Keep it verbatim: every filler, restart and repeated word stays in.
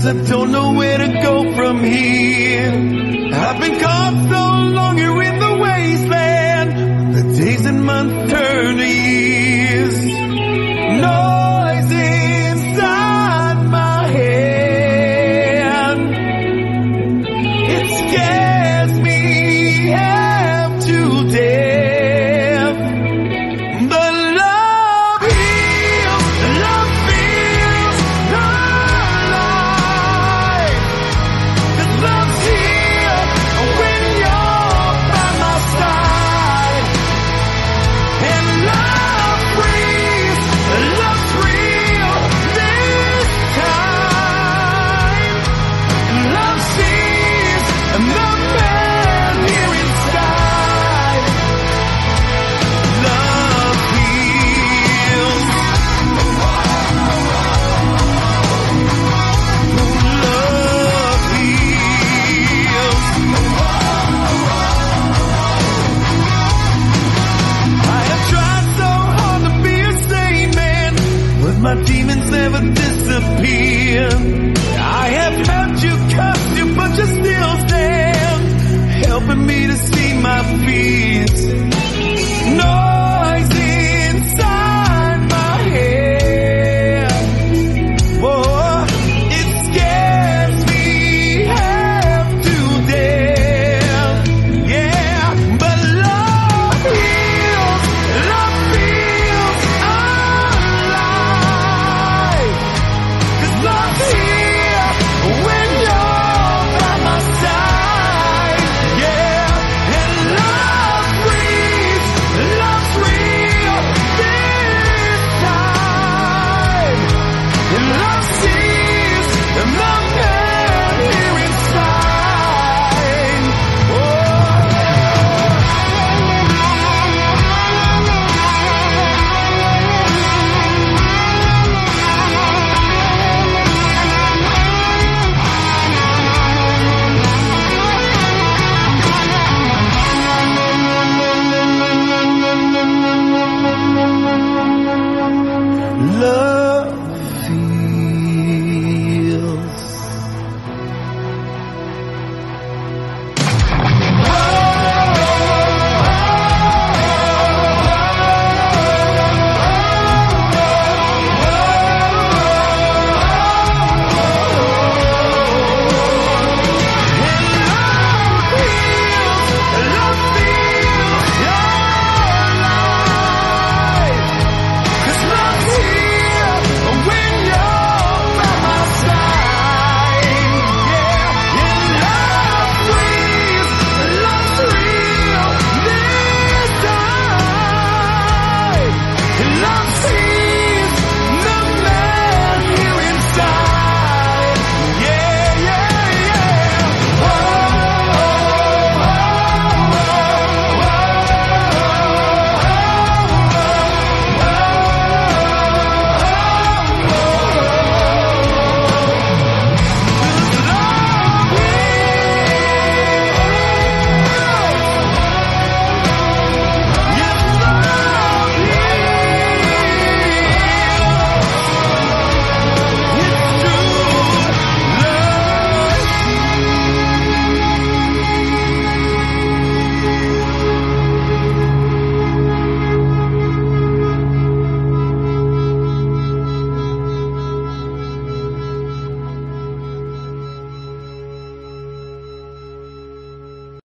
'cause I don't know where to go from here. I've been caught so long here in the wasteland, the days and months turn to years. Noise inside my head, it scares me half to death. But love heals, love feels alive. 'Cause love's here when you're by my side. And love breathes, love's real this time. Love sees the man here inside. Love heals. Love heals. I have tried so hard to be a sane man, but my demons never disappear. I have hurt you, cursed you, but you still stand, helping me to see my fears.